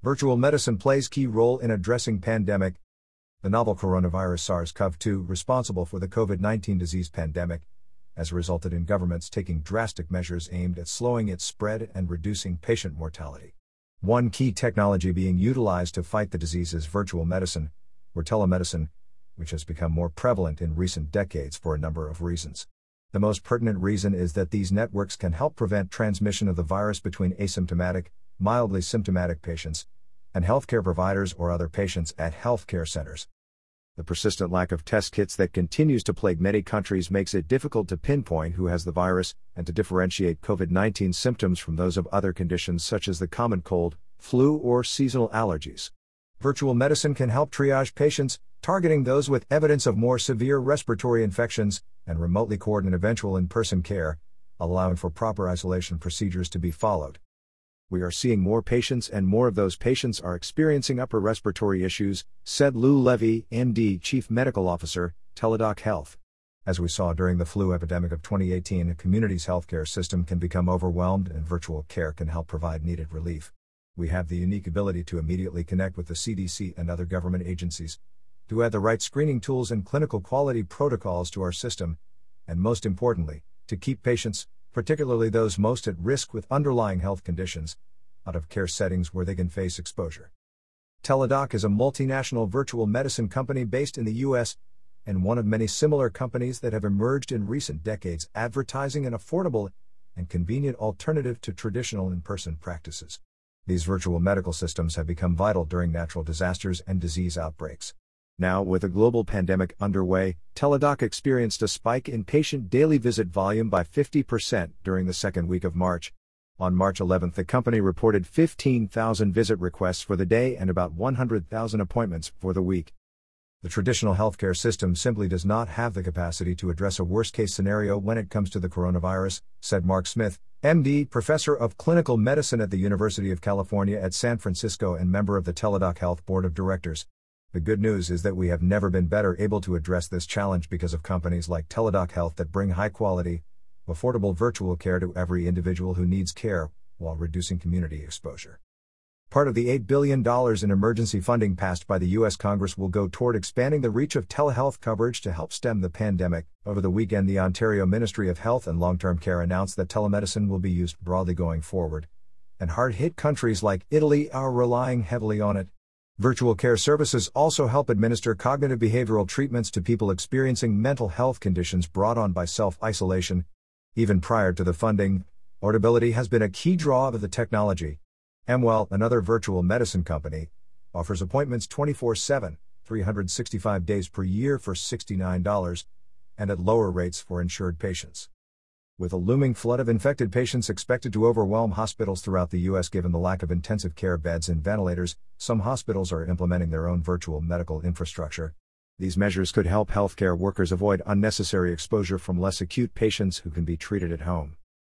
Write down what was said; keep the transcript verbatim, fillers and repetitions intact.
Virtual medicine plays key role in addressing pandemic. The novel coronavirus SARS-C o V two, responsible for the COVID nineteen disease pandemic, has resulted in governments taking drastic measures aimed at slowing its spread and reducing patient mortality. One key technology being utilized to fight the disease is virtual medicine, or telemedicine, which has become more prevalent in recent decades for a number of reasons. The most pertinent reason is that these networks can help prevent transmission of the virus between asymptomatic, mildly symptomatic patients, and healthcare providers or other patients at healthcare centers. The persistent lack of test kits that continues to plague many countries makes it difficult to pinpoint who has the virus and to differentiate COVID nineteen symptoms from those of other conditions such as the common cold, flu, or seasonal allergies. Virtual medicine can help triage patients, targeting those with evidence of more severe respiratory infections, and remotely coordinate eventual in-person care, allowing for proper isolation procedures to be followed. We are seeing more patients, and more of those patients are experiencing upper respiratory issues, said Lou Levy, M D, Chief Medical Officer, Teladoc Health. As we saw during the flu epidemic of twenty eighteen, a community's healthcare system can become overwhelmed, and virtual care can help provide needed relief. We have the unique ability to immediately connect with the C D C and other government agencies, to add the right screening tools and clinical quality protocols to our system, and most importantly, to keep patients, particularly those most at risk with underlying health conditions, out of care settings where they can face exposure. Teladoc is a multinational virtual medicine company based in the U S, and one of many similar companies that have emerged in recent decades advertising an affordable and convenient alternative to traditional in-person practices. These virtual medical systems have become vital during natural disasters and disease outbreaks. Now, with a global pandemic underway, Teladoc experienced a spike in patient daily visit volume by fifty percent during the second week of March. On March eleventh, the company reported fifteen thousand visit requests for the day and about one hundred thousand appointments for the week. The traditional healthcare system simply does not have the capacity to address a worst-case scenario when it comes to the coronavirus, said Mark Smith, M D, professor of clinical medicine at the University of California at San Francisco and member of the Teladoc Health Board of Directors. The good news is that we have never been better able to address this challenge because of companies like Teladoc Health that bring high-quality, affordable virtual care to every individual who needs care, while reducing community exposure. Part of the eight billion dollars in emergency funding passed by the U S Congress will go toward expanding the reach of telehealth coverage to help stem the pandemic. Over the weekend, the Ontario Ministry of Health and Long-Term Care announced that telemedicine will be used broadly going forward, and hard-hit countries like Italy are relying heavily on it. Virtual care services also help administer cognitive behavioral treatments to people experiencing mental health conditions brought on by self-isolation. Even prior to the funding, portability has been a key draw of the technology. Amwell, another virtual medicine company, offers appointments twenty-four seven, three hundred sixty-five days per year for sixty-nine dollars, and at lower rates for insured patients. With a looming flood of infected patients expected to overwhelm hospitals throughout the U S given the lack of intensive care beds and ventilators, some hospitals are implementing their own virtual medical infrastructure. These measures could help healthcare workers avoid unnecessary exposure from less acute patients who can be treated at home.